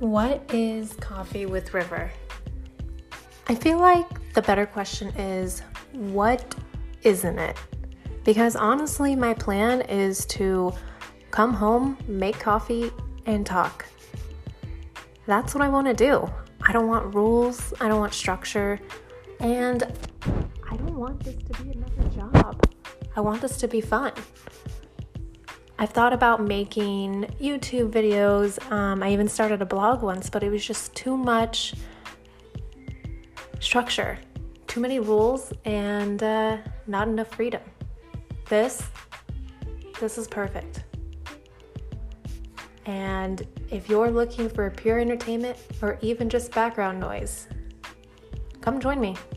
What is Coffee with River? I feel like the better question is, what isn't it? Because honestly, my plan is to come home, make coffee, and talk. That's what I want to do. I don't want rules, I don't want structure, and I don't want this to be another job. I want this to be fun. I've thought about making YouTube videos. I even started a blog once, but it was just too much structure, too many rules, and not enough freedom. This is perfect. And if you're looking for pure entertainment or even just background noise, come join me.